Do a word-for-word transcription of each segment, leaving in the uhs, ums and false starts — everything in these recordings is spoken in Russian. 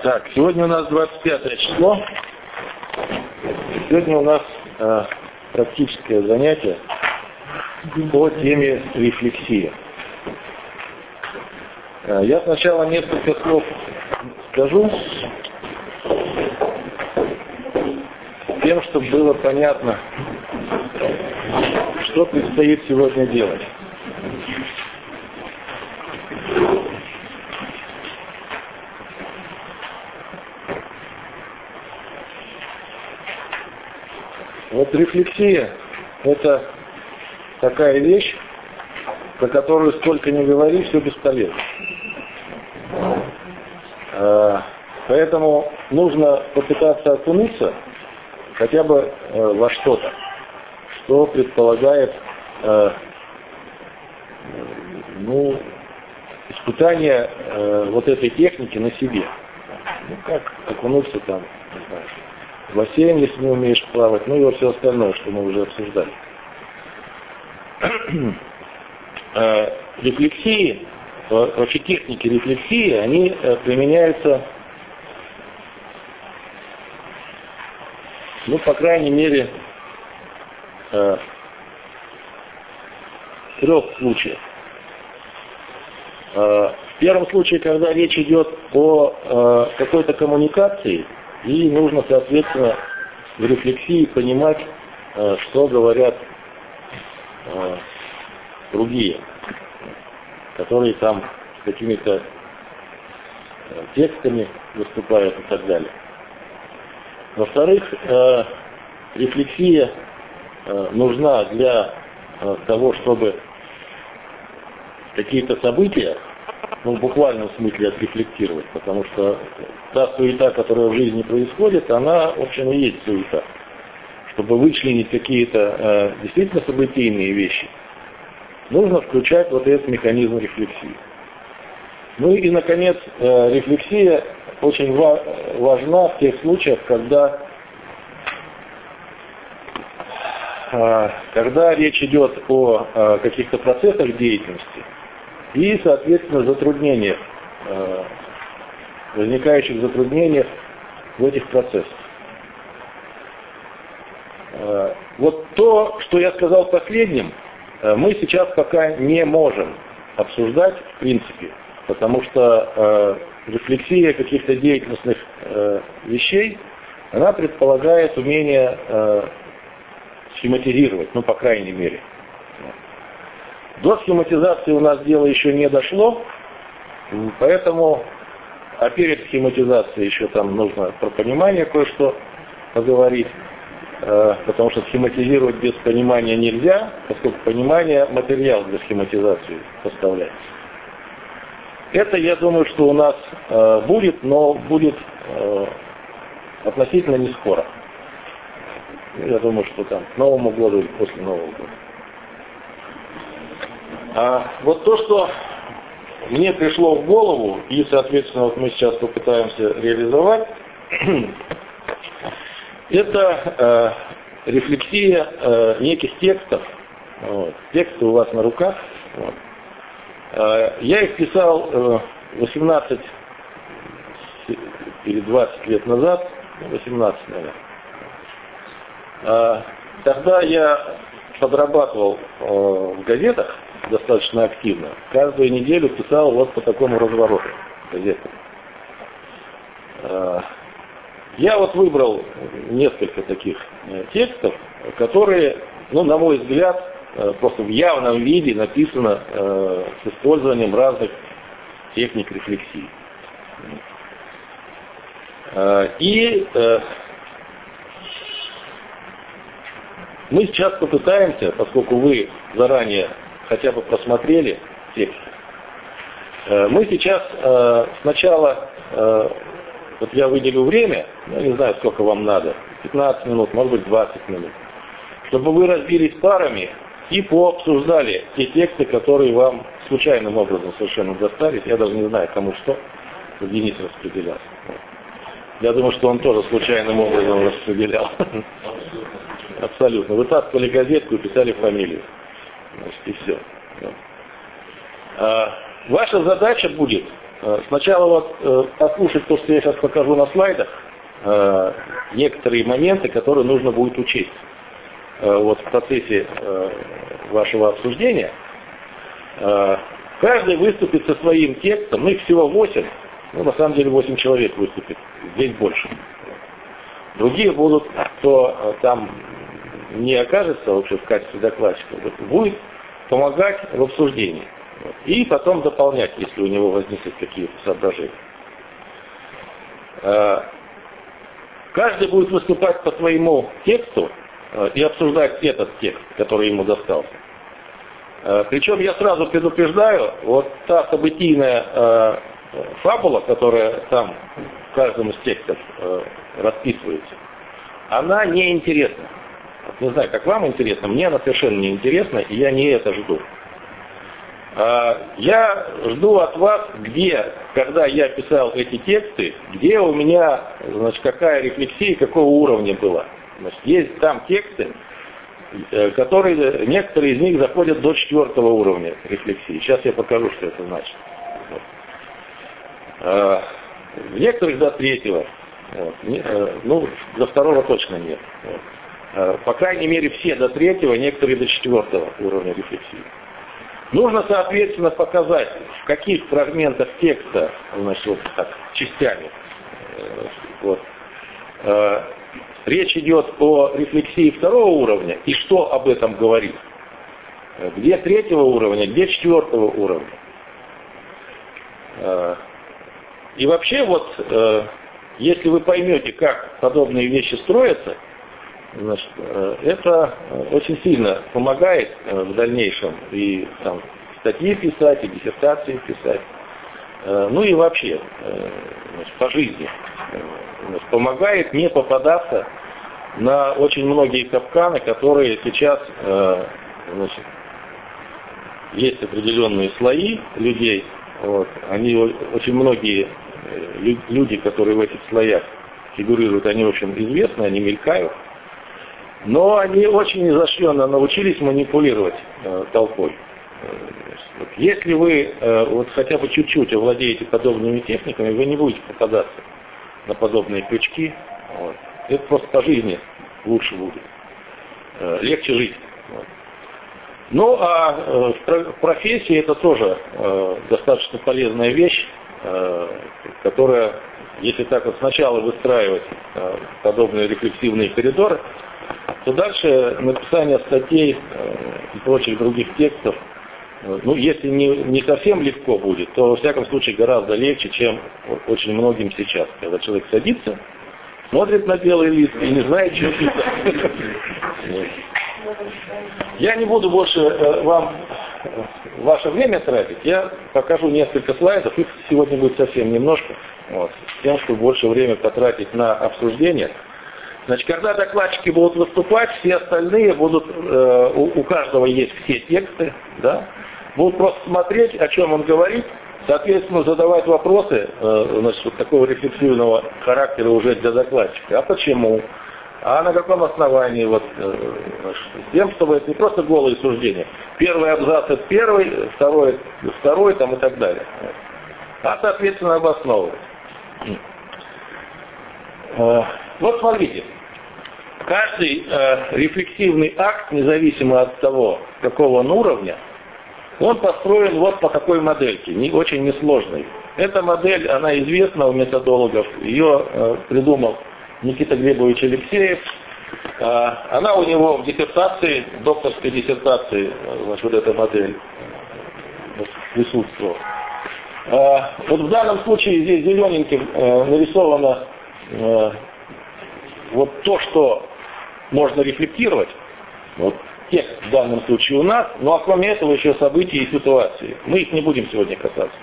Так, сегодня у нас двадцать пятое число. Сегодня у нас э, практическое занятие по теме рефлексии. Э, я сначала несколько слов скажу, с тем, чтобы было понятно, что предстоит сегодня делать. Вот рефлексия – это такая вещь, про которую сколько ни говори, все бесполезно. Поэтому нужно попытаться окунуться хотя бы во что-то, что предполагает ну, испытание вот этой техники на себе. Ну как окунуться там, не знаю, в бассейн, если не умеешь плавать, ну и во все остальное, что мы уже обсуждали. Рефлексии, вообще техники рефлексии, они применяются, ну, по крайней мере, в трех случаях. В первом случае, когда речь идет о какой-то коммуникации, и нужно, соответственно, в рефлексии понимать, что говорят другие, которые там с какими-то текстами выступают и так далее. Во-вторых, рефлексия нужна для того, чтобы какие-то события, ну, в буквальном смысле отрефлектировать, потому что та суета, которая в жизни происходит, она, в общем, и есть суета. Чтобы вычленить какие-то э, действительно событийные вещи, нужно включать вот этот механизм рефлексии. Ну и, наконец, э, рефлексия очень ва- важна в тех случаях, когда, э, когда речь идет о э, каких-то процессах деятельности, и, соответственно, затруднениях, э, возникающих затруднениях в этих процессах. Э, вот то, что я сказал последним, э, мы сейчас пока не можем обсуждать в принципе, потому что э, рефлексия каких-то деятельностных э, вещей, она предполагает умение э, схематизировать, ну, по крайней мере. До схематизации у нас дело еще не дошло, поэтому, а перед схематизацией еще там нужно про понимание кое-что поговорить, потому что схематизировать без понимания нельзя, поскольку понимание материал для схематизации поставляется. Это, я думаю, что у нас будет, но будет относительно не скоро. Я думаю, что там к Новому году или после Нового года. А вот то, что мне пришло в голову, и, соответственно, вот мы сейчас попытаемся реализовать, это э, рефлексия э, неких текстов. Вот. Тексты у вас на руках. Вот. Э, я их писал э, восемнадцать или двадцать лет назад, восемнадцать, наверное. Э, тогда я подрабатывал э, в газетах достаточно активно. Каждую неделю писал вот по такому развороту газеты. Я вот выбрал несколько таких текстов, которые, ну, на мой взгляд, просто в явном виде написано с использованием разных техник рефлексии. И мы сейчас попытаемся, поскольку вы заранее хотя бы просмотрели текст, мы сейчас сначала, вот я выделю время, я не знаю, сколько вам надо, пятнадцать минут, может быть двадцать минут, чтобы вы разбились парами и пообсуждали те тексты, которые вам случайным образом совершенно достались. Я даже не знаю, кому что, Денис распределял. Я думаю, что он тоже случайным образом распределял. Абсолютно. Вытаскивали газетку и писали фамилию. Значит, и все. А, ваша задача будет Сначала вот послушать то, что я сейчас покажу на слайдах, некоторые моменты, которые нужно будет учесть вот в процессе вашего обсуждения. Каждый выступит со своим текстом, ну их всего восемь, ну на самом деле восемь человек выступит, здесь больше. Другие будут, кто там не окажется вообще в качестве докладчика, будет помогать в обсуждении. И потом дополнять, если у него возникнут какие-то соображения. Каждый будет выступать по своему тексту и обсуждать этот текст, который ему достался. Причем я сразу предупреждаю, вот та событийная фабула, которая там в каждом из текстов расписывается, она неинтересна. Не знаю, как вам интересно, мне она совершенно неинтересна, и я не это жду. Я жду от вас, где, когда я писал эти тексты, где у меня, значит, какая рефлексия, какого уровня была. Значит, есть там тексты, которые, некоторые из них заходят до четвертого уровня рефлексии. Сейчас я покажу, что это значит. Вот. В некоторых до третьего. Вот. Ну, до второго точно нет. Вот. По крайней мере, все до третьего, некоторые до четвертого уровня рефлексии. Нужно, соответственно, показать, в каких фрагментах текста, значит, вот так, частями, вот, э, речь идет о рефлексии второго уровня, и что об этом говорит. Где третьего уровня, где четвертого уровня. Э, и вообще, вот, э, если вы поймете, как подобные вещи строятся, значит, это очень сильно помогает в дальнейшем и там, статьи писать, и диссертации писать. Ну и вообще, значит, по жизни. Значит, помогает не попадаться на очень многие капканы, которые сейчас, значит, есть определенные слои людей. Вот, они, очень многие люди, которые в этих слоях фигурируют, они очень известны, они мелькают. Но они очень изощренно научились манипулировать э, толпой. Вот, если вы э, вот хотя бы чуть-чуть овладеете подобными техниками, вы не будете попадаться на подобные крючки. Вот. Это просто по жизни лучше будет. Э, легче жить. Вот. Ну а э, в профессии это тоже э, достаточно полезная вещь, э, которая, если так вот сначала выстраивать э, подобные рефлексивные коридоры, то дальше написание статей э, и прочих других текстов, э, ну, если не, не совсем легко будет, то, во всяком случае, гораздо легче, чем очень многим сейчас. Когда человек садится, смотрит на белый лист и не знает, что писать. Я не буду больше э, вам э, ваше время тратить. Я покажу несколько слайдов, их сегодня будет совсем немножко, вот, с тем, чтобы больше времени потратить на обсуждение. Значит, когда докладчики будут выступать, все остальные будут, э, у, у каждого есть все тексты, да, будут просто смотреть, о чем он говорит, соответственно, задавать вопросы, э, значит, вот такого рефлексивного характера уже для докладчика. А почему? А на каком основании? Вот, э, значит, с тем, чтобы это не просто голые суждения. Первый абзац это первый, второй, второй там, и так далее. А, соответственно, обосновывать. Э, вот смотрите. Каждый э, рефлексивный акт, независимо от того, какого он уровня, он построен вот по такой модельке, не, очень несложной. Эта модель, она известна у методологов, ее э, придумал Никита Глебович Алексеев. Э, она у него в диссертации, в докторской диссертации, значит, вот эта модель э, присутствовала. Э, вот в данном случае здесь зелененьким э, нарисовано э, вот то, что можно рефлектировать, вот текст в данном случае у нас, ну а кроме этого еще события и ситуации. Мы их не будем сегодня касаться.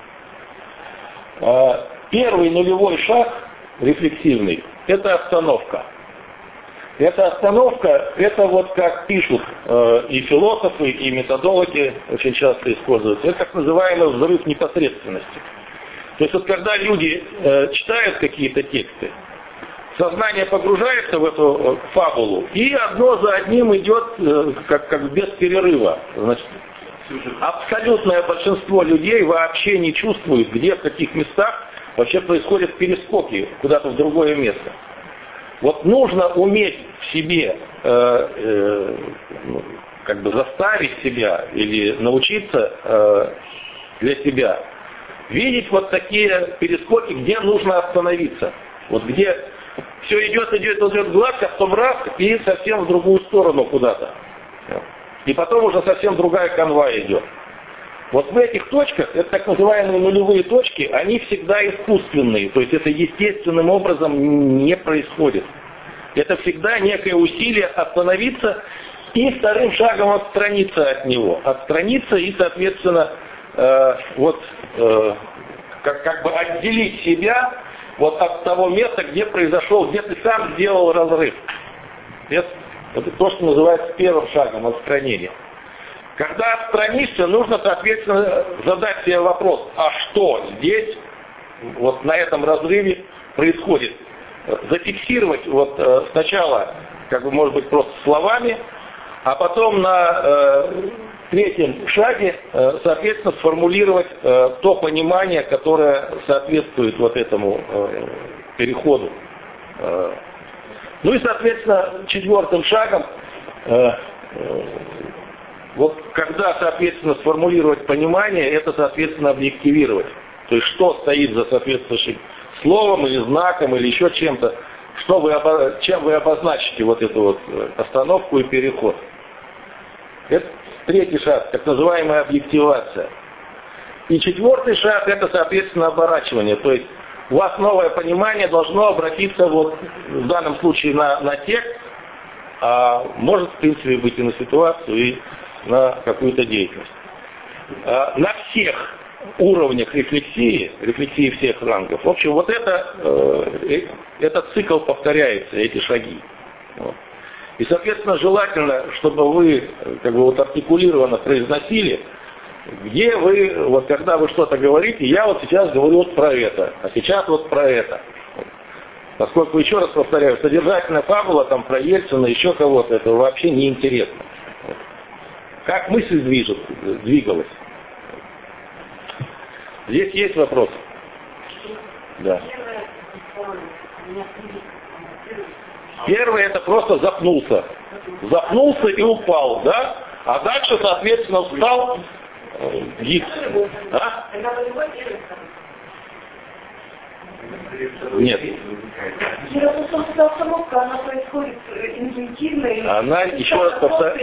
Первый нулевой шаг рефлексивный – это остановка. Эта остановка, это вот как пишут и философы, и методологи очень часто используют, это так называемый взрыв непосредственности. То есть вот когда люди читают какие-то тексты, сознание погружается в эту фабулу, и одно за одним идет, как, как без перерыва. Значит, абсолютное большинство людей вообще не чувствует, где, в каких местах вообще происходят перескоки куда-то в другое место. Вот нужно уметь в себе, э, э, как бы заставить себя или научиться э, для себя видеть вот такие перескоки, где нужно остановиться. Вот где все идет, идет, идет гладко, а потом раз и совсем в другую сторону куда-то. И потом уже совсем другая канва идет. Вот в этих точках, это так называемые нулевые точки, они всегда искусственные. То есть это естественным образом не происходит. Это всегда некое усилие остановиться и вторым шагом отстраниться от него. Отстраниться и, соответственно, э, вот, э, как, как бы отделить себя вот от того места, где произошел, где ты сам сделал разрыв. Это, это то, что называется первым шагом отстранения. Когда отстранишься, нужно, соответственно, задать себе вопрос, а что здесь, вот на этом разрыве происходит? Зафиксировать вот сначала, как бы, может быть, просто словами, а потом на э, третьем шаге, э, соответственно, сформулировать э, то понимание, которое соответствует вот этому э, переходу. Э, ну и, соответственно, четвертым шагом, э, э, вот когда, соответственно, сформулировать понимание, это, соответственно, объективировать. То есть, что стоит за соответствующим словом или знаком или еще чем-то, что вы, чем вы обозначите вот эту вот остановку и переход. Это третий шаг, так называемая объективация. И четвертый шаг, это, соответственно, оборачивание. То есть у вас новое понимание должно обратиться вот в данном случае на, на текст, а может, в принципе, быть и на ситуацию, и на какую-то деятельность. А на всех уровнях рефлексии, рефлексии всех рангов, в общем, вот это, э, этот цикл повторяется, эти шаги. Вот. И, соответственно, желательно, чтобы вы, как бы, вот артикулированно произносили, где вы, вот когда вы что-то говорите, я вот сейчас говорю вот про это, а сейчас вот про это. Поскольку, еще раз повторяю, содержательная фабула там про Ельцина, еще кого-то, это вообще неинтересно. Как мысль движет, двигалась. Здесь есть вопрос? Да. Первый это просто запнулся. Запнулся и упал, да? А дальше, соответственно, встал э, гипс. А? Нет. Остановка, она происходит интуитивно. Она, еще раз повторяю,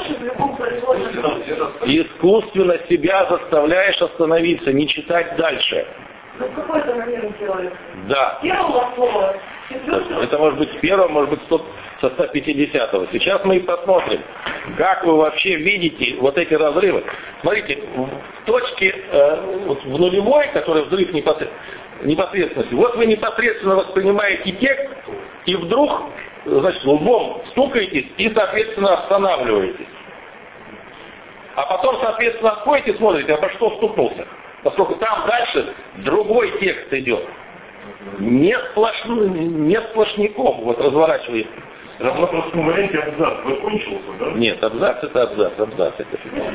искусственно себя заставляешь остановиться, не читать дальше. Ну, в какой-то момент делаешь? Да. Первого слова. Это может быть с первого, может быть со ста пятидесятого. Сейчас мы и посмотрим, как вы вообще видите вот эти разрывы. Смотрите, в точке, э, вот в нулевой, который взрыв непосредственности, вот вы непосредственно воспринимаете текст, и вдруг, значит, лбом стукаетесь и, соответственно, останавливаетесь. А потом, соответственно, отходите и смотрите, а по что стукнулся. Поскольку там дальше другой текст идет. Не, сплошну, не сплошняком, вот разворачивает. В простом варианте абзац закончился, да? Нет, абзац это абзац, абзац это.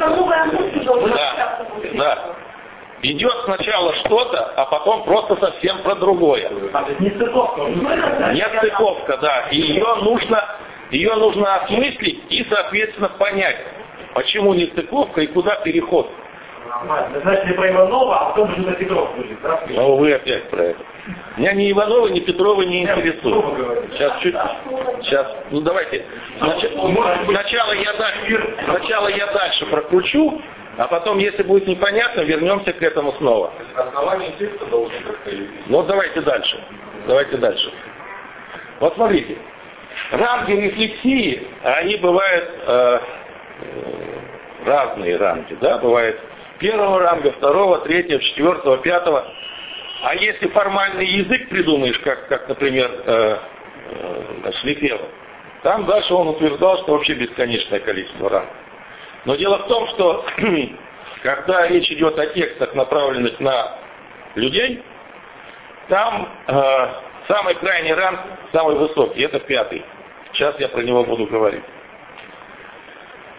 Да, да. Идет сначала что-то, а потом просто совсем про другое. Не стыковка. Не стыковка, да. И ее нужно, ее нужно осмыслить и, соответственно, понять, почему не стыковка и куда переход. Значит, не про Иванова, а потом уже на Петрова будет, да? Ну, вы опять про это. Меня ни Иванова, ни Петрова не интересует. Сейчас чуть, сейчас, ну давайте. Сначала я, дальше, сначала я дальше прокручу, а потом, если будет непонятно, вернемся к этому снова. Основание текста должно как-то... Ну, давайте дальше. Давайте дальше. Вот смотрите. Ранги рефлексии, они бывают э, разные ранги, да, бывает первого ранга, второго, третьего, четвертого, пятого. А если формальный язык придумаешь, как, как например, э, э, Шлифер, там дальше он утверждал, что вообще бесконечное количество рангов. Но дело в том, что когда речь идет о текстах, направленных на людей, там э, самый крайний ранг, самый высокий, это пятый. Сейчас я про него буду говорить.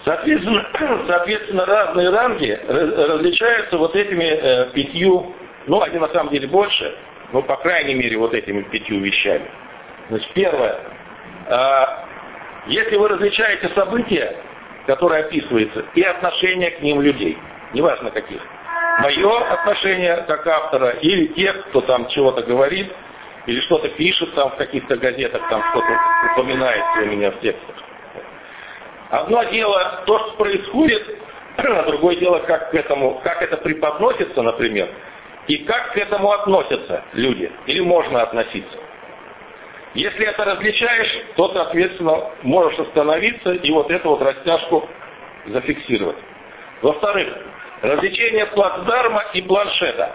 Соответственно, соответственно, разные ранги различаются вот этими э, пятью, ну, они на самом деле больше, но, по крайней мере, вот этими пятью вещами. Значит, первое. Э, если вы различаете события, которые описываются, и отношения к ним людей, неважно каких, мое отношение как автора, или тех, кто там чего-то говорит, или что-то пишет там в каких-то газетах, там что-то упоминается у меня в текстах. Одно дело то, что происходит, а другое дело, как к этому, как это преподносится, например, и как к этому относятся люди, или можно относиться. Если это различаешь, то, соответственно, можешь остановиться и вот эту вот растяжку зафиксировать. Во-вторых, различение плацдарма и планшета.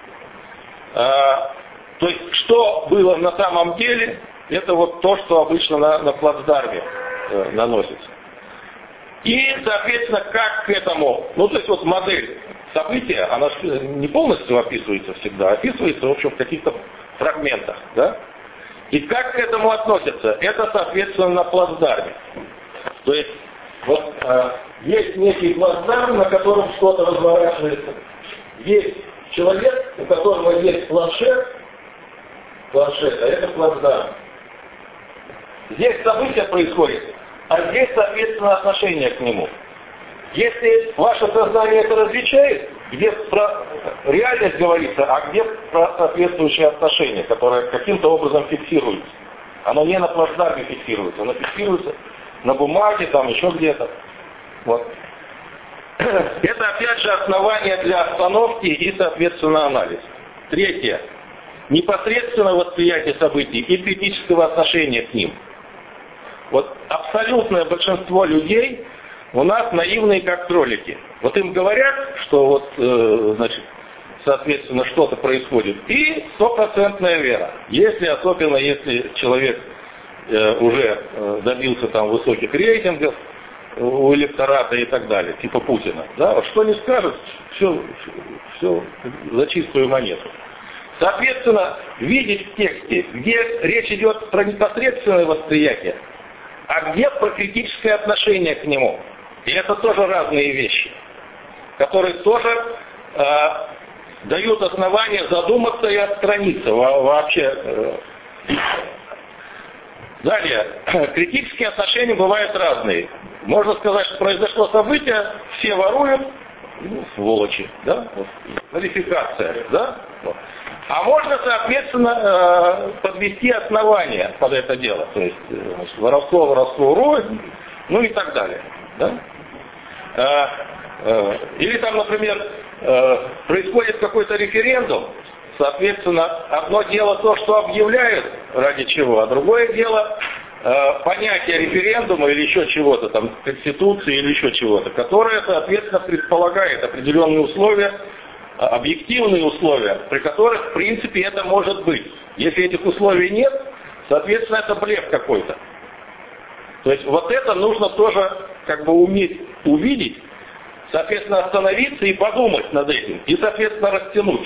А, то есть, что было на самом деле, это вот то, что обычно на, на плацдарме э, наносится. И, соответственно, как к этому, ну, то есть вот модель события, она не полностью описывается всегда, описывается, в общем, в каких-то фрагментах, да? И как к этому относятся? Это, соответственно, на плацдарме. То есть, вот э, есть некий плацдарм, на котором что-то разворачивается. Есть человек, у которого есть планшет, планшет, а это плацдарм. Здесь событие происходит, а здесь, соответственно, отношение к нему. Если ваше сознание это различает, где про реальность говорится, а где про соответствующие отношения, которые каким-то образом фиксируются. Оно не на плацдарме фиксируется, оно фиксируется на бумаге, там еще где-то. Вот. Это опять же основание для остановки и, соответственно, анализа. Третье. Непосредственно восприятие событий и критического отношения к ним. Вот абсолютное большинство людей у нас наивные, как кролики. Вот им говорят, что вот, э, значит, соответственно, что-то происходит, и стопроцентная вера. Если, особенно если человек э, уже э, добился там высоких рейтингов у электората и так далее, типа Путина, да, вот что не скажет, все, все за чистую монету. Соответственно, видеть в тексте, где речь идет про непосредственное восприятие, а где про критическое отношение к нему. И это тоже разные вещи, которые тоже э, дают основание задуматься и отстраниться вообще. Э. Далее, критические отношения бывают разные. Можно сказать, что произошло событие, все воруют, ну, сволочи, да, вот, квалификация, да. Вот. А можно, соответственно, подвести основания под это дело. То есть, значит, воровство, воровство, рознь, ну и так далее. Да? Или там, например, происходит какой-то референдум, соответственно, одно дело то, что объявляют, ради чего, а другое дело понятие референдума или еще чего-то, там, конституции или еще чего-то, которое, соответственно, предполагает определенные условия, объективные условия, при которых, в принципе, это может быть. Если этих условий нет, соответственно, это блеф какой-то. То есть вот это нужно тоже как бы уметь увидеть, соответственно, остановиться и подумать над этим, и, соответственно, растянуть.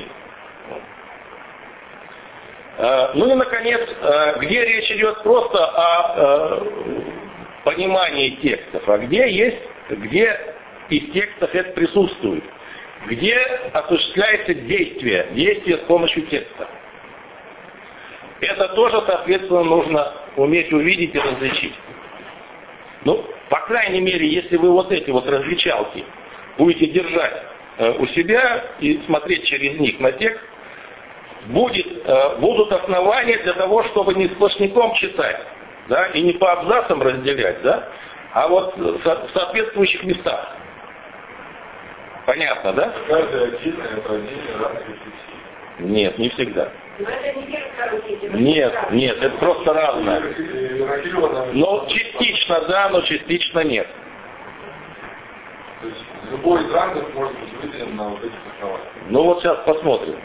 Ну и, наконец, где речь идет просто о понимании текстов, а где есть, где из текстов это присутствует. Где осуществляется действие, действие с помощью текста. Это тоже, соответственно, нужно уметь увидеть и различить. Ну, по крайней мере, если вы вот эти вот различалки будете держать э, у себя и смотреть через них на текст, будет, э, будут основания для того, чтобы не сплошняком читать, да, и не по абзацам разделять, да, а вот в соответствующих местах. Понятно, да? Каждое отдельное упражнение разных рефлексий. Нет, не всегда. Но это не первый Нет, нет, это просто разное. Рефлексировано. Но частично да, но частично нет. То есть любой из рангов может быть выделен на вот этих основаниях. Ну вот сейчас посмотрим.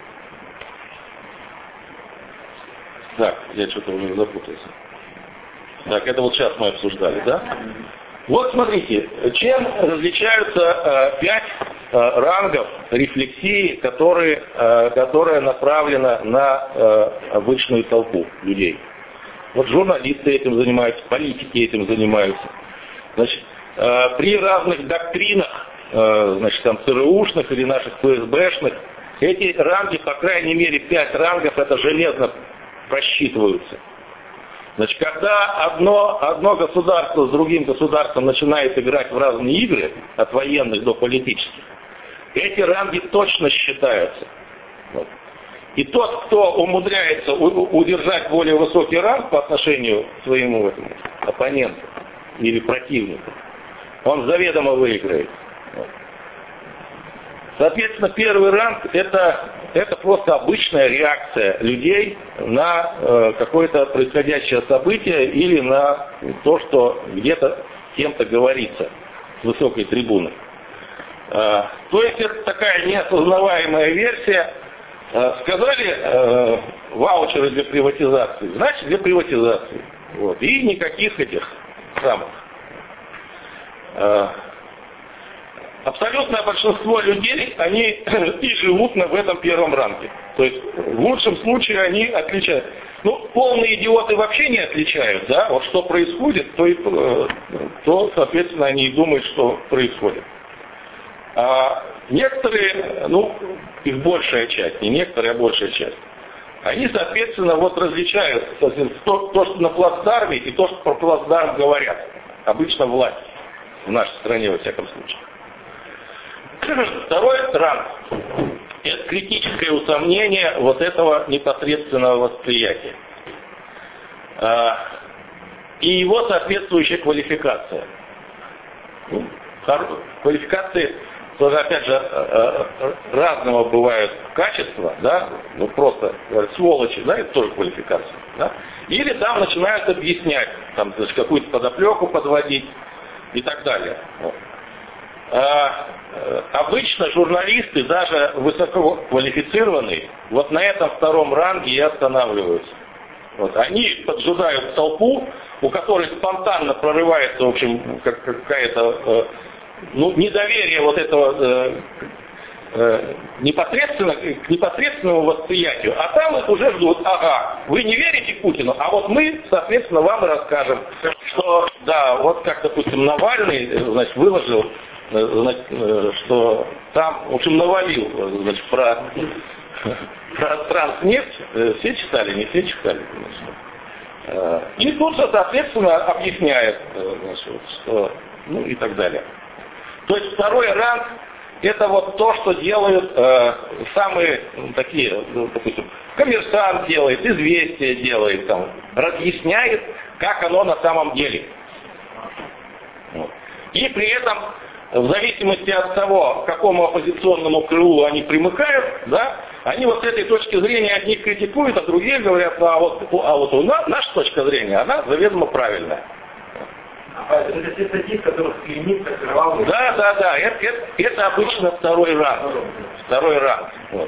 Так, я что-то уже запутался. Так, это вот сейчас мы обсуждали, да? Вот смотрите, чем различаются э, пять э, рангов рефлексии, которые, э, которая направлена на э, обычную толпу людей. Вот журналисты этим занимаются, политики этим занимаются. Значит, э, при разных доктринах, э, значит, там, ЦРУшных или наших ФСБшных, эти ранги, по крайней мере, пять рангов, это железно просчитываются. Значит, когда одно, одно государство с другим государством начинает играть в разные игры, от военных до политических, эти ранги точно считаются. Вот. И тот, кто умудряется удержать более высокий ранг по отношению к своему этому оппоненту или противнику, он заведомо выиграет. Вот. Соответственно, первый ранг это, это просто обычная реакция людей на э, какое-то происходящее событие или на то, что где-то кем-то говорится с высокой трибуны. Э, то есть это такая неосознаваемая версия. Э, сказали э, ваучеры для приватизации, значит для приватизации. Вот. И никаких этих самых. Э, Абсолютное большинство людей, они и живут в этом первом ранге. То есть в лучшем случае они отличают. Ну, полные идиоты вообще не отличают, да, вот что происходит, то, и, то соответственно, они и думают, что происходит. А некоторые, ну, их большая часть, не некоторые, а большая часть, они, соответственно, вот различают то, то, что на плацдарме, и то, что про плацдарм говорят. Обычно власть, в нашей стране, во всяком случае. Второй ранг – это критическое усомнение вот этого непосредственного восприятия. И его соответствующая квалификация. Квалификации тоже, опять же, разного бывают качества, да, ну просто сволочи, да, это тоже квалификация. Да? Или там начинают объяснять, там, какую-то подоплеку подводить и так далее. Вот. А, обычно журналисты, даже высококвалифицированные, вот на этом втором ранге и останавливаются. Вот. Они поджидают толпу, у которой спонтанно прорывается, в общем, как, какая-то э, ну, недоверие вот этого э, э, непосредственно, к непосредственному восприятию. А там их уже ждут, ага, вы не верите Путину, а вот мы, соответственно, вам и расскажем, что, да, вот как, допустим, Навальный, значит, выложил, значит, что там, в общем, навалил, значит, про, про транснефть. Все читали, не все читали, конечно. И тут же, соответственно, объясняет, значит, что, ну и так далее. То есть второй ранг – это вот то, что делают э, самые ну, такие, ну, допустим, Коммерсант делает, Известия делает, там, разъясняет, как оно на самом деле. Вот. И при этом в зависимости от того, к какому оппозиционному крылу они примыкают, да, они вот с этой точки зрения одних критикуют, а другие говорят, а вот, а вот у нас, наша точка зрения, она заведомо правильная. А это те статьи, в которых клеймит, закрывал... Да, да, да, это, это, это обычно второй ранг. Второй ранг. Вот.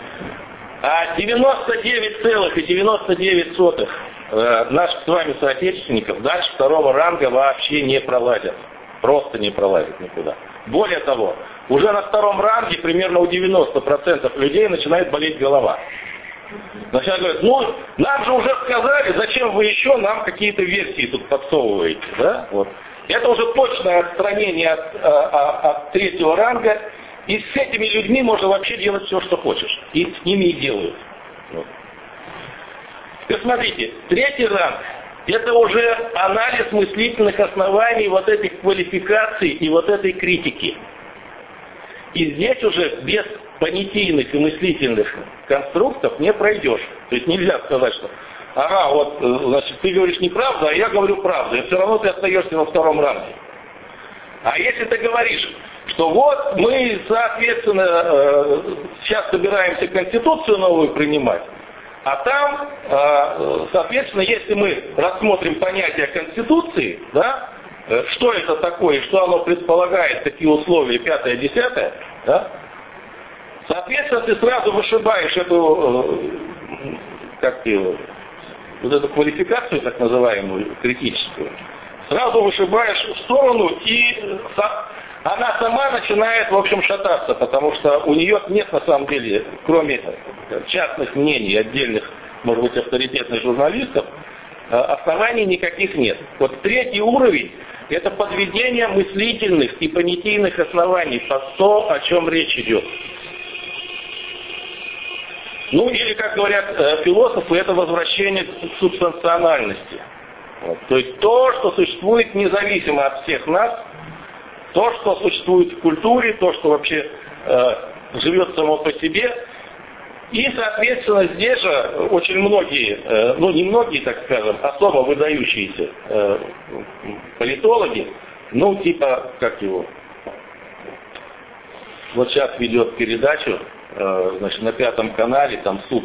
А девяносто девять целых девяносто девять сотых э, наших с вами соотечественников дальше второго ранга вообще не пролазят. Просто не пролазит никуда. Более того, уже на втором ранге примерно у девяноста процентов людей начинает болеть голова. Начинают говорить, ну, нам же уже сказали, зачем вы еще нам какие-то версии тут подсовываете. Да? Вот. Это уже точное отстранение от, от, от третьего ранга. И с этими людьми можно вообще делать все, что хочешь. И с ними и делают. Вот. Теперь смотрите, третий ранг. Это уже анализ мыслительных оснований вот этих квалификаций и вот этой критики. И здесь уже без понятийных и мыслительных конструктов не пройдешь. То есть нельзя сказать, что ага, вот, значит, ты говоришь неправду, а я говорю правду, и все равно ты остаешься во втором ранге. А если ты говоришь, что вот мы, соответственно, сейчас собираемся Конституцию новую принимать, а там, соответственно, если мы рассмотрим понятие Конституции, да, что это такое, что оно предполагает, какие условия, пятое, десятое, да, соответственно, ты сразу вышибаешь эту, как его, вот эту квалификацию, так называемую, критическую, сразу вышибаешь в сторону, и она сама начинает, в общем, шататься, потому что у нее нет, на самом деле, кроме частных мнений отдельных, может быть, авторитетных журналистов, оснований никаких нет. Вот третий уровень – это подведение мыслительных и понятийных оснований под то, о чем речь идет. Ну или, как говорят э, философы, это возвращение к субстанциональности. Вот. То есть то, что существует независимо от всех нас, то, что существует в культуре, то, что вообще э, живет само по себе. И, соответственно, здесь же очень многие, э, ну не многие, так скажем, особо выдающиеся э, политологи, ну типа, как его, вот сейчас ведет передачу, э, значит, на Пятом канале, там суд.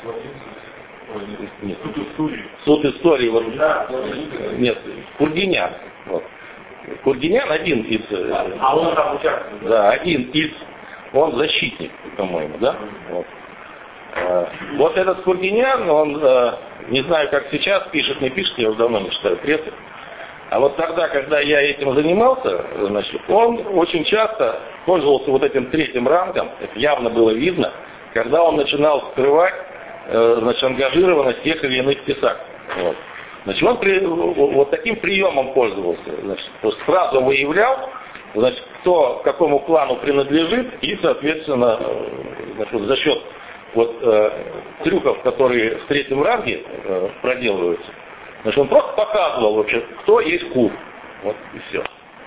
Нет. Суд истории. Суд истории. Вот, да. Нет, Кургинян. Вот. Кургинян один из... А он там участвует? Да, один из... Он защитник, по-моему, да? Вот. Вот этот Кургинян, он, не знаю, как сейчас пишет, не пишет, я уже давно не читаю прессы. А вот тогда, когда я этим занимался, значит, он очень часто пользовался вот этим третьим рангом, это явно было видно, когда он начинал скрывать, значит, ангажированность тех или иных писак. Вот. Значит, он при, вот таким приемом пользовался. Значит, сразу выявлял, значит, кто к какому плану принадлежит, и, соответственно, значит, за счет вот, э, трюков, которые в третьем ранге э, проделываются, значит, он просто показывал вообще, кто есть кур. Вот и все.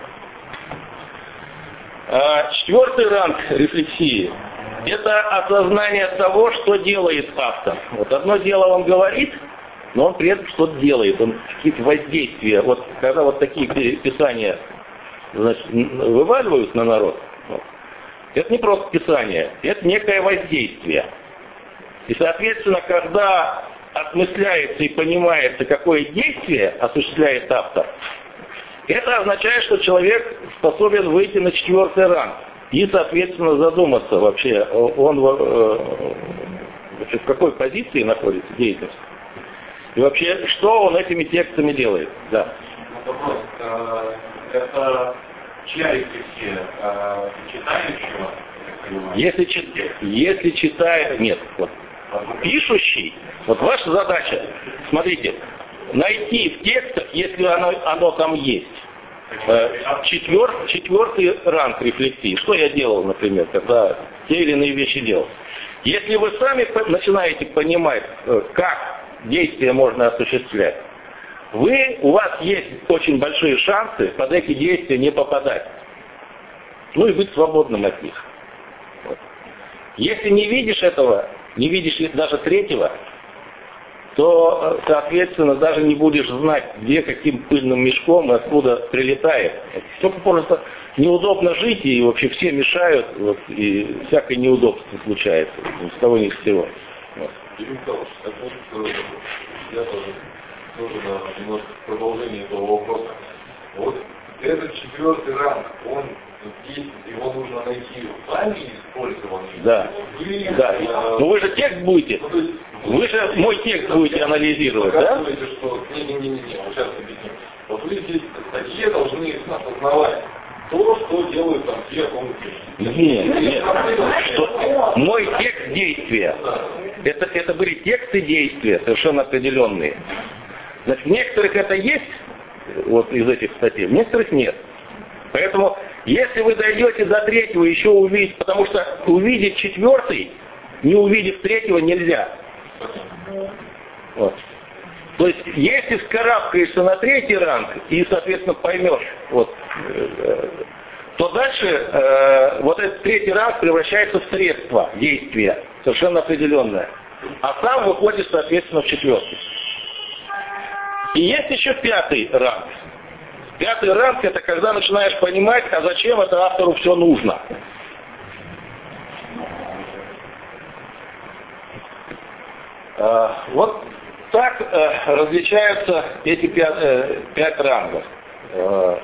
А, четвертый ранг рефлексии – это осознание того, что делает автор. Вот одно дело он говорит, но он при этом что-то делает, он какие-то воздействия. Вот когда вот такие писания, значит, вываливают на народ, вот, это не просто писание, это некое воздействие. И, соответственно, когда осмысляется и понимается, какое действие осуществляет автор, это означает, что человек способен выйти на четвертый ранг и, соответственно, задуматься вообще, он вообще в какой позиции находится деятельность. И вообще, что он этими текстами делает? Да. Вопрос. Это чья рефлексия? Читающего? Если, если читает... Нет, вот. Пишущий, вот ваша задача, смотрите, найти в текстах, если оно, оно там есть, четвер, четвертый ранг рефлексии. Что я делал, например, когда те или иные вещи делал? Если вы сами начинаете понимать, как действия можно осуществлять, вы, у вас есть очень большие шансы под эти действия не попадать. Ну и быть свободным от них. Вот. Если не видишь этого, не видишь даже третьего, то, соответственно, даже не будешь знать, где каким пыльным мешком и откуда прилетает. Только просто неудобно жить, и вообще все мешают, вот, и всякое неудобство случается, ни с того ни с сего. Вот. Юрий Михайлович, так вот, я тоже, тоже да, немножко в продолжении этого вопроса. Вот этот четвертый ранг, он есть, его нужно найти вами использованный. Да. Вы, да. Э, Но вы же текст будете, ну, есть, вы же мой текст будете анализировать, да? Что, не-не-не, вот сейчас объясню. Вот вы здесь статье должны осознавать то, что делают там все функции. Нет, нет. Что, мой текст действия. Это, это были тексты действия, совершенно определенные. Значит, в некоторых это есть, вот из этих статей, в некоторых нет. Поэтому, если вы дойдете до третьего, еще увидеть, потому что увидеть четвертый, не увидев третьего, нельзя. Вот. То есть, если вскарабкаешься на третий ранг и, соответственно, поймешь, вот, э, то дальше э, вот этот третий ранг превращается в средство действия, совершенно определенное. А сам выходишь, соответственно, в четвертый. И есть еще пятый ранг. Пятый ранг — это когда начинаешь понимать, а зачем это автору все нужно. Э, вот так э, различаются эти пять, э, пять рангов. Э,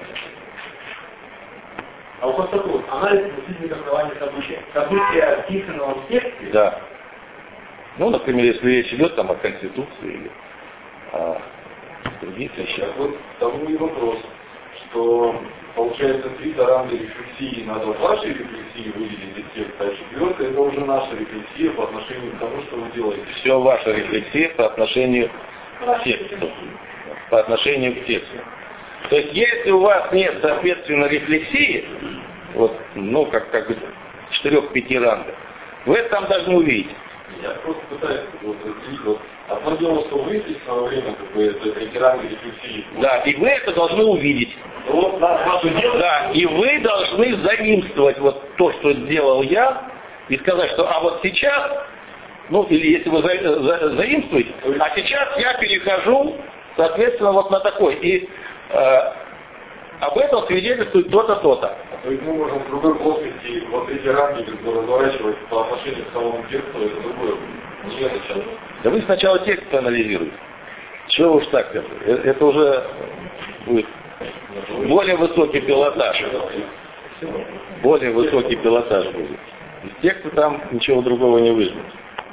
А вот такой анализ мыслительных оснований события. События, описанного в тексте. Да. Ну, например, если речь идет там о Конституции или о других вещах. Так вот, тому и вопрос, что получается три ранга рефлексии надо в вашей рефлексии выделить из текста, а четвертое это уже наша рефлексия по отношению к тому, что вы делаете. Все ваша рефлексия по отношению к тексту. По отношению к тексту. То есть, если у вас нет, соответственно, рефлексии, вот, ну, как, как бы, четырех-пяти рангов, вы это там должны увидеть. Я просто пытаюсь вот, вот, одно дело, что вы здесь в свое время, как бы, это эти ранги рефлексии. Да, и вы это должны увидеть. Вот, ваше дело. Да, и вы должны заимствовать вот то, что сделал я, и сказать, что а вот сейчас, ну, или если вы за, за, заимствуете, а сейчас я перехожу, соответственно, вот на такой. И э, об этом свидетельствует то-то, то-то. То есть мы можем в другой плоскости вот эти рамки как бы разворачивать по отношению к самому тексту, это другое. Не это сейчас. Да вы сначала текст проанализируете. Чего уж так это? Это уже будет более высокий пилотаж. Более высокий пилотаж будет. Из текста там ничего другого не выжмет.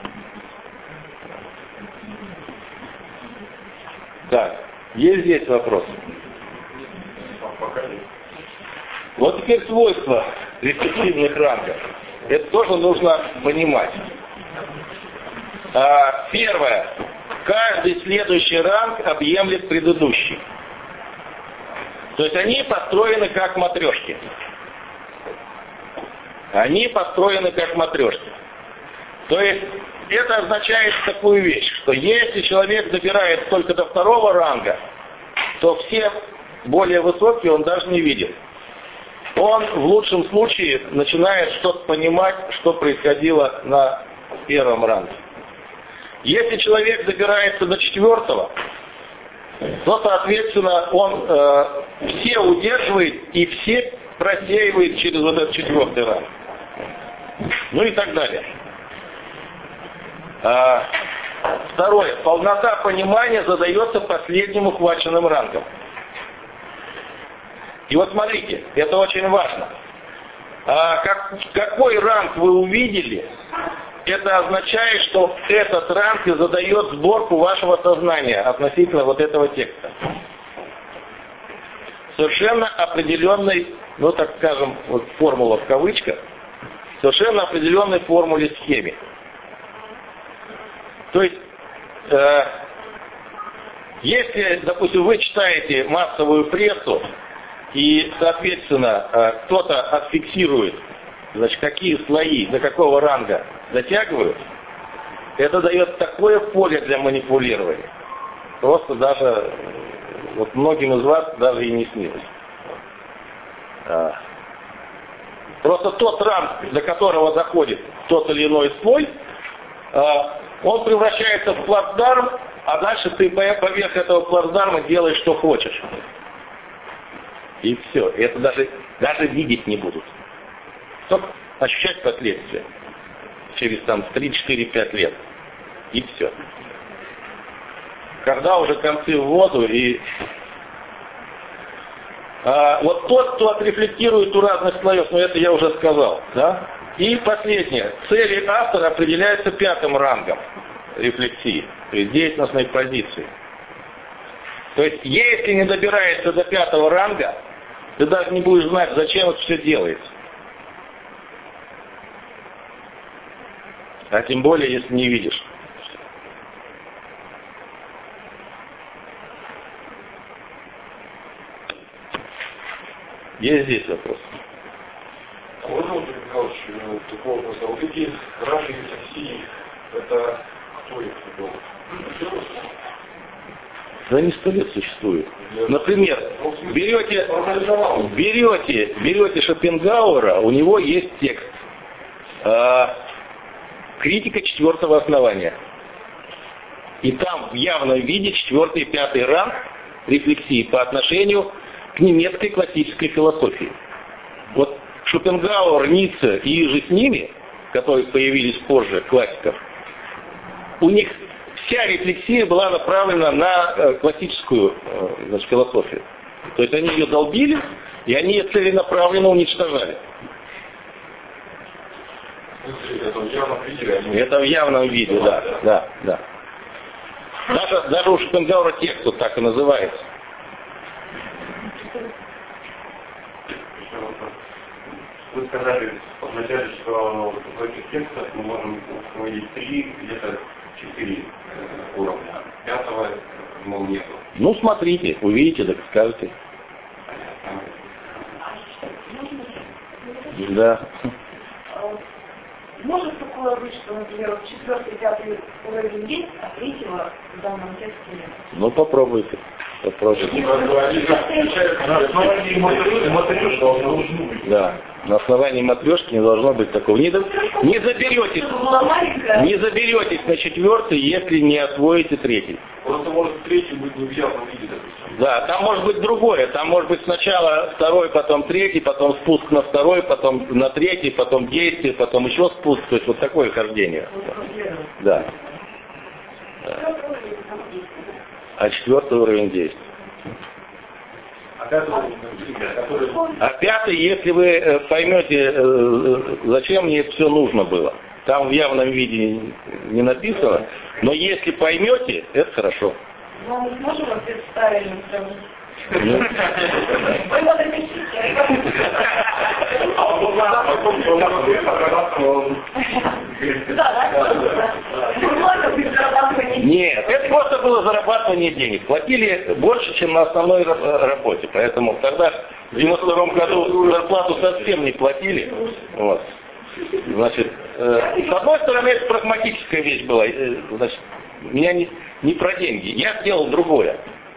Так, есть здесь вопросы? Пока нет. Вот теперь свойства рефлексивных рангов. Это тоже нужно понимать. А, первое. Каждый следующий ранг объемлет предыдущий. То есть они построены как матрешки. Они построены как матрешки. То есть это означает такую вещь, что если человек добирает только до второго ранга, то все более высокие он даже не видит. Он в лучшем случае начинает что-то понимать, что происходило на первом ранге. Если человек добирается до четвертого, то, соответственно, он э, все удерживает и все просеивает через вот этот четвертый ранг. Ну и так далее. А, второе. Полнота понимания задается последним ухваченным рангом. И вот смотрите, это очень важно. А как, какой ранг вы увидели, это означает, что этот ранг и задает сборку вашего сознания относительно вот этого текста. Совершенно определенной, ну так скажем, вот формула в кавычках, совершенно определенной формуле схеме. То есть, э, если, допустим, вы читаете массовую прессу, и, соответственно, кто-то отфиксирует, значит, какие слои до какого ранга затягивают, это дает такое поле для манипулирования. Просто даже, вот многим из вас даже и не снилось. Просто тот ранг, до которого доходит тот или иной слой, он превращается в плацдарм, а дальше ты поверх этого плацдарма делаешь, что хочешь. И все. Это даже, даже видеть не будут. Только ощущать последствия. Через там три-четыре-пять лет. И все. Когда уже концы в воду и... А, вот тот, кто отрефлектирует у разных слоев, ну это я уже сказал, да? И последнее. Цели автора определяются пятым рангом рефлексии, то есть деятельностной позиции. То есть, если не добирается до пятого ранга, ты даже не будешь знать, зачем это все делается. А тем более, если не видишь. Есть здесь вопрос? А можно, Владимир Михайлович, такой вопрос? А вот эти ранги рефлексии, это кто их придумал? Да они сто лет существуют. Например, берете, берете, берете Шопенгауэра, у него есть текст. Э, критика четвертого основания. И там в явном виде четвертый и пятый ранг рефлексии по отношению к немецкой классической философии. Вот Шопенгауэр, Ницше и же с ними, которые появились позже, классиков, у них вся рефлексия была направлена на э, классическую э, значит, философию. То есть они ее долбили, и они ее целенаправленно уничтожали. Это в явном виде? Это в явном виде, да, да, да. Даже, даже у Шопенгауэра текст вот так и называется. Вы сказали вначале, что в этих текстах мы можем увидеть три, где-то четыре уровня. Пятого, мол, нету. Ну, смотрите, увидите, так скажете. Да. Может такое быть, что, например, вот четвертый, пятый уровень есть, а третьего в данном тексте нет? Ну попробуйте. Попробуйте. Да. На основании матрешки не должно быть такого. Не, до... не заберетесь. Не заберетесь на четвертый, если не освоите третий. Просто может третий быть не в явном виде, допустим. Да, там может быть другое. Там может быть сначала второй, потом третий, потом спуск на второй, потом на третий, потом действие, потом еще спуск. То есть вот такое хождение. Да. Да. А четвертый уровень действия. А пятый, если вы поймете, зачем мне это все нужно было. Там в явном виде не написано, но если поймете, это хорошо. Ну, мы сможем ответ правильно сравнить? Ну. Нет, это просто было зарабатывание денег. Платили больше, чем на основной работе. Поэтому тогда в девяносто втором году зарплату совсем не платили. Вот. Значит, э, с одной стороны, это прагматическая вещь была. Э, значит, меня не, не про деньги. Я сделал другое.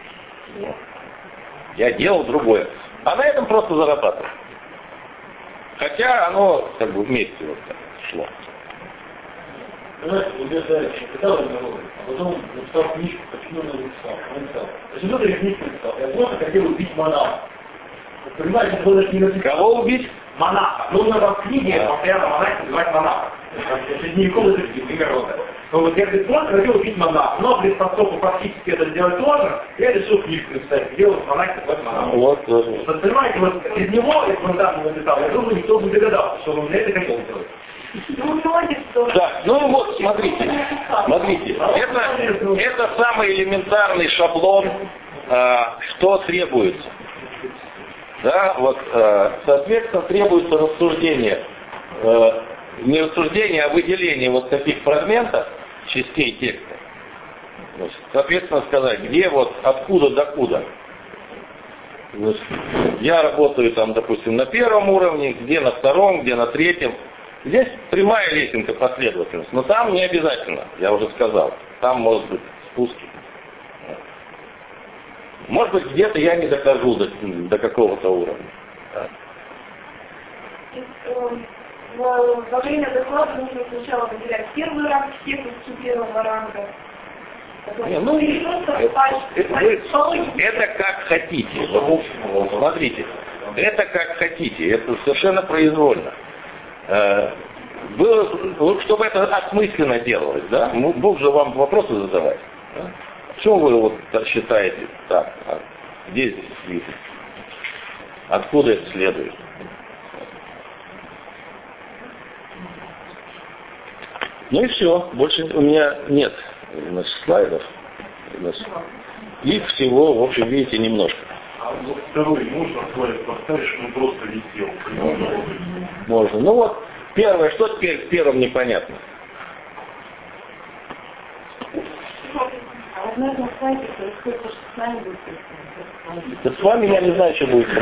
Я делал другое. А на этом просто зарабатывал. Хотя оно как бы вместе вот так шло. Понимаете, вот я читал это народу, а потом написал книжку, почему он написал. Он написал. Почему ты книжку написал? Я просто хотел убить монаха. Понимаете, это было не написано. Кого убить? Монаха. Нужно вам в книге постоянно монах называть монаха. Средневековый язык, примерно. Но вот я просто хотел убить монаха. Но без поскольку практически это сделать сложно, я решил книжку написать, где вот монах называть монаха. Вот, вот. Вот, понимаете, вот из него, если он там написал, я думаю, никто бы не догадался, что он это хотел делать. Да, ну вот, смотрите, смотрите, это, это самый элементарный шаблон, э, что требуется. Да, вот, э, соответственно, требуется рассуждение, э, не рассуждение, а выделение вот таких фрагментов, частей текста. Значит, соответственно, сказать, где вот, откуда до куда. Значит, я работаю там, допустим, на первом уровне, где на втором, где на третьем. Здесь прямая лесенка последовательность, но там не обязательно, я уже сказал. Там может быть спуски. Может быть, где-то я не дохожу до, до какого-то уровня. Во время доклада нужно сначала выделять первый ранг всех первого ранга. Не, ну, это, это, это как хотите. Вот, смотрите, это как хотите, это совершенно произвольно. Было, чтобы это осмысленно делалось, да? Бог же вам вопросы задавать. Да? Почему вы вот считаете так? А где здесь видно? Откуда это следует? Ну и все. Больше у меня нет значит, слайдов. Значит, их всего, в общем, видите, немножко. А вот второй можно слайд поставить, что он просто летел? Можно. Можно. Ну вот, первое, что теперь в первом непонятно? А вот на этом сайте происходит то, что с нами будет происходить. Да с вами я не знаю, что будет.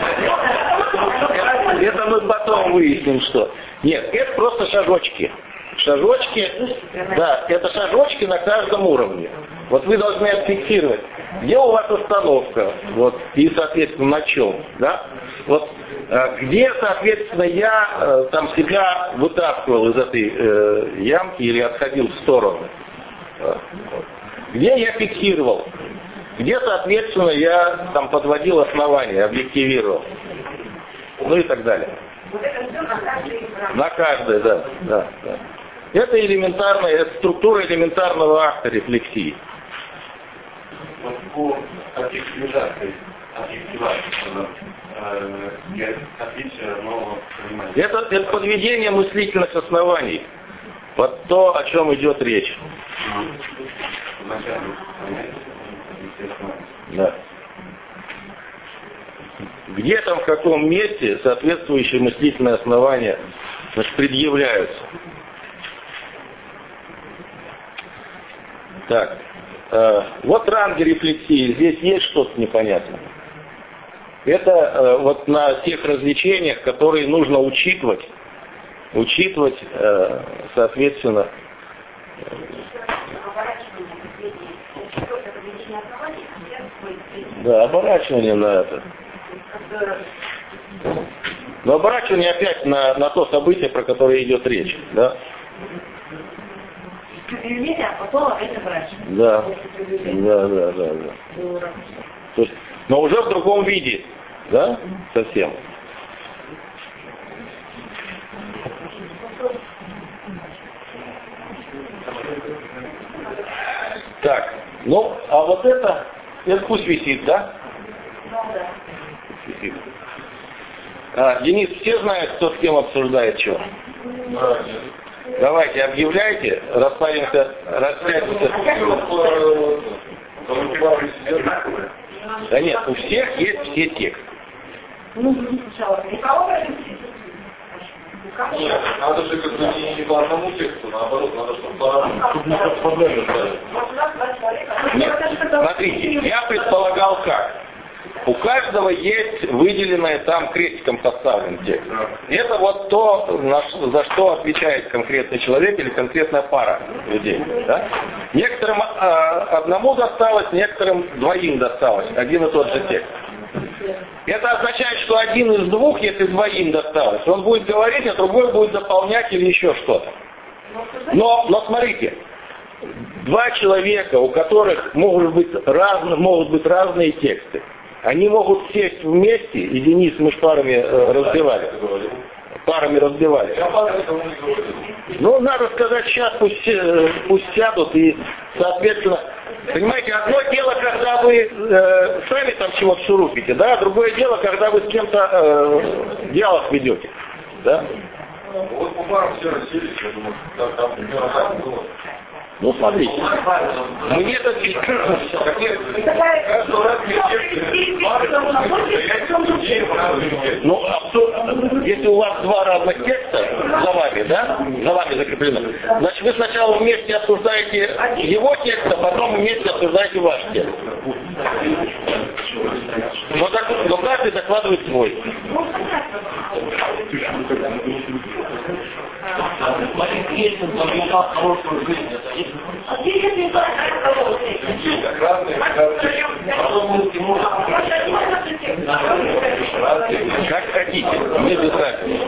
Это мы потом выясним, что. Нет, это просто шажочки. Шажочки, да, это шажочки на каждом уровне. Вот вы должны отфиксировать, где у вас остановка, вот, и, соответственно, на чем, да? Вот, где, соответственно, я там себя вытаскивал из этой э, ямки или отходил в сторону. Где я фиксировал, где, соответственно, я там подводил основания, объективировал, ну и так далее. На каждой, да, да, да. Это элементарная, это структура элементарного акта рефлексии. Вот по объективизации, объективации, э, отличие нового понимания. Это, это подведение мыслительных оснований под то, о чем идет речь. Да. Где там, в каком месте соответствующие мыслительные основания, значит, предъявляются. Так, э, вот ранги рефлексии, здесь есть что-то непонятное. это э, вот на тех развлечениях, которые нужно учитывать, учитывать, э, соответственно. Да, оборачивание на это. Но оборачивание опять на, на то событие, про которое идет речь, да? А потом опять оборачивание. Да, да, да, да, да. То есть, но уже в другом виде, да, совсем. Так, ну, а вот это, это пусть висит, да? Висит. А, Денис, все знают, кто с кем обсуждает что? Давайте, объявляйте, расставимся, расставимся. Да нет, у всех есть все тексты. Нет, надо же как бы не, не по одному тексту, наоборот, надо, чтобы по Нет, смотрите, я предполагал как. У каждого есть выделенное там крестиком поставлен текст. Это вот то, за что отвечает конкретный человек или конкретная пара людей. Да? Некоторым э, одному досталось, некоторым двоим досталось. Один и тот же текст. Это означает, что один из двух, если двоим досталось, он будет говорить, а другой будет дополнять или еще что-то. Но, но смотрите, два человека, у которых могут быть, разные, могут быть разные тексты, они могут сесть вместе, и Денис, мы с парами э, разбивали. Парами разбивали. Ну, надо сказать, сейчас пусть, э, пусть сядут и, соответственно, понимаете, одно дело, когда вы э, сами там чего-то шурупите, да, другое дело, когда вы с кем-то э, диалог ведете, да. Вот по парам все расселись, я думаю, там примерно так было. Ну, смотрите, мне это... Ну, если у вас два разных текста за вами, да, за вами закреплено, значит, вы сначала вместе обсуждаете его текст, а потом вместе обсуждаете ваш текст. Но, так, но каждый докладывает свой. Как хотите, мне без разницы.